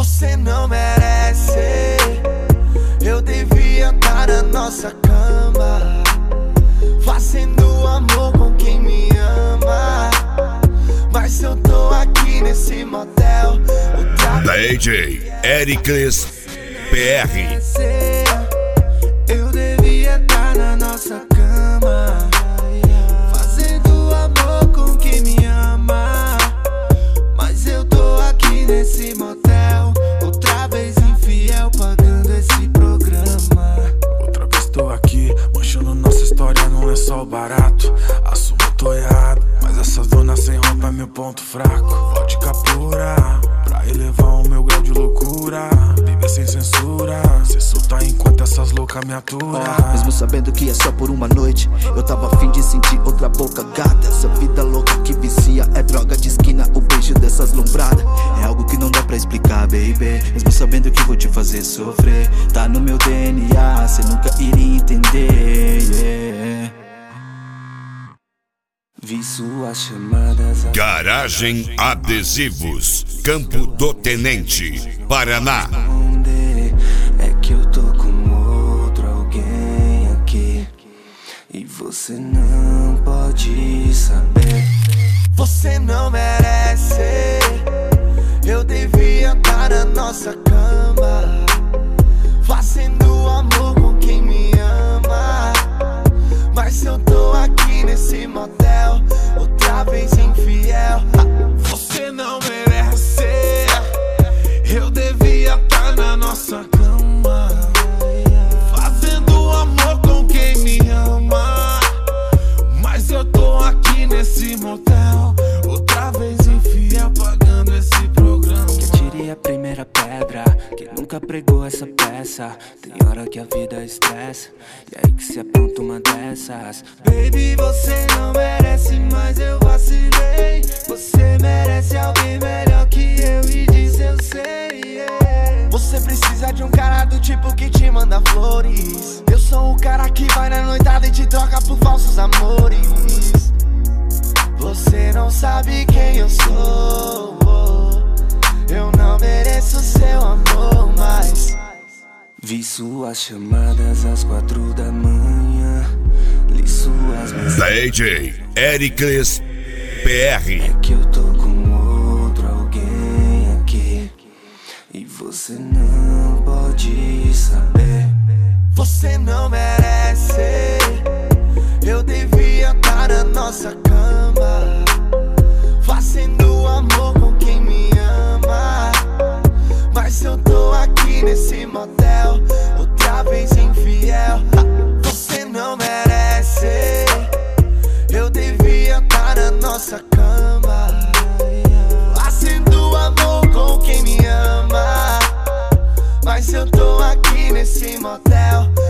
Você não merece. Eu devia estar na nossa cama, fazendo amor com quem me ama. Mas eu tô aqui nesse motel. DJ Ericles PR. Eu devia estar na nossa cama, fazendo amor com quem me ama. Mas eu tô aqui nesse motel, outra vez infiel, pagando esse programa. Outra vez tô aqui, manchando nossa história num lençol barato. Assumo, tô errado, mas essa dona sem roupa é meu ponto fraco. Vodka pura, pra elevar o meu grau de loucura. Viver sem censura, cê solta enquanto essas loucas me aturam. Mesmo sabendo que é só por uma noite, eu tava afim de sentir outra boca gata. Essa vida louca que vicia é droga de esquina, o beijo dessas lombradas é algo que não dá pra explicar, baby. Mesmo sabendo que vou te fazer sofrer, tá no meu DNA, cê nunca iria entender, yeah. Vi suas chamadas. Garagem Adesivos, Campo do Tenente, Paraná. É que eu tô com outro alguém aqui e você não pode saber. Você não merece. Eu devia estar na nossa cama, fazendo amor com quem me ama. Mas eu tô aqui nesse motel, outra vez infiel. Você não merece. Eu devia estar na nossa cama, fazendo amor com quem me ama. Mas eu tô aqui nesse motel, outra vez infiel, pagando esse programa. Que atire a primeira pedra, quem nunca pregou essa peça. Tem hora que a vida estressa, e aí que se apronta uma dessas. Baby, você não merece, mas eu vacilei. Você merece alguém melhor que eu, e disso eu sei, yeah. Você precisa de um cara do tipo que te manda flores. Eu sou o cara que vai na noitada e te troca por falsos amores. Você não sabe quem eu sou. Eu não mereço seu amor, mas vi suas chamadas às 4 da manhã, li suas mensagens. DJ Ericles PR. É que eu tô com outro alguém aqui e você não pode saber. você não merece. Eu devia estar na nossa cama, fazendo amor com quem me ama. Mas eu tô aqui nesse motel, outra vez infiel. Você não merece. Eu devia estar na nossa cama, fazendo amor com quem me ama. Mas eu tô aqui nesse motel,